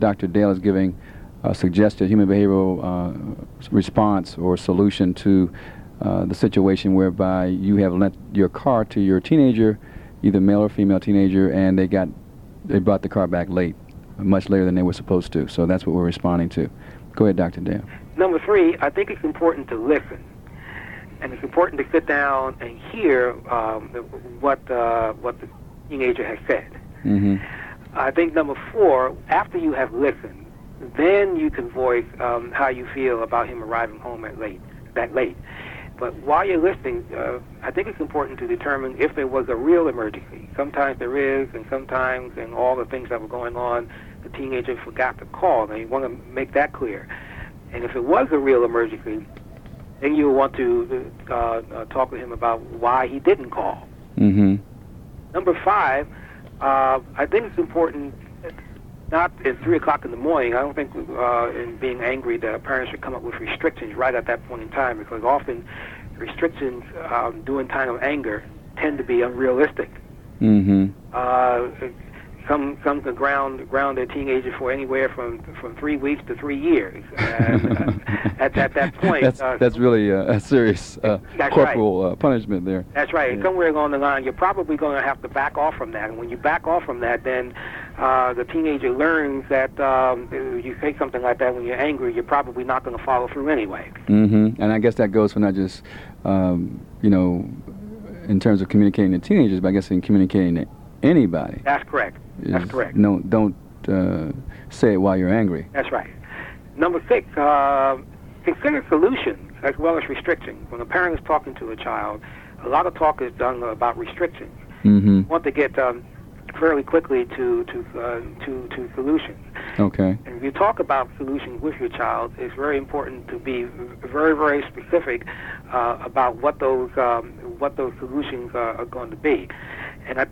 Dr. Dale is giving a suggested human behavioral response or solution to the situation whereby you have lent your car to your teenager, either male or female teenager, and they brought the car back late, much later than they were supposed to. So that's what we're responding to. Go ahead, Dr. Dale. Number 3, I think it's important to listen. And it's important to sit down and hear what the teenager has said. Mm-hmm. I think number 4, after you have listened, then you can voice how you feel about him arriving home that late. But while you're listening, I think it's important to determine if there was a real emergency. Sometimes there is, and sometimes, in all the things that were going on, the teenager forgot to call. And you want to make that clear. And if it was a real emergency, then you want to talk to him about why he didn't call. Mm-hmm. Number 5, I think it's important, not at 3 o'clock in the morning. I don't think in being angry that parents should come up with restrictions right at that point in time, because often restrictions during time of anger tend to be unrealistic. Mm-hmm. Some can ground their teenager for anywhere from 3 weeks to 3 years. At that point, that's really a serious corporal punishment there. That's right. And somewhere along the line, you're probably going to have to back off from that. And when you back off from that, then the teenager learns that you say something like that when you're angry, you're probably not going to follow through anyway. Mm-hmm. And I guess that goes for not just in terms of communicating to teenagers, but I guess in communicating to anybody. That's correct. That's correct. No, don't say it while you're angry. That's right. Number 6, consider solutions as well as restrictions. When a parent is talking to a child, a lot of talk is done about restrictions. Mm-hmm. You want to get fairly quickly to solutions. Okay. And if you talk about solutions with your child, it's very important to be very, very specific about what those solutions are going to be. And I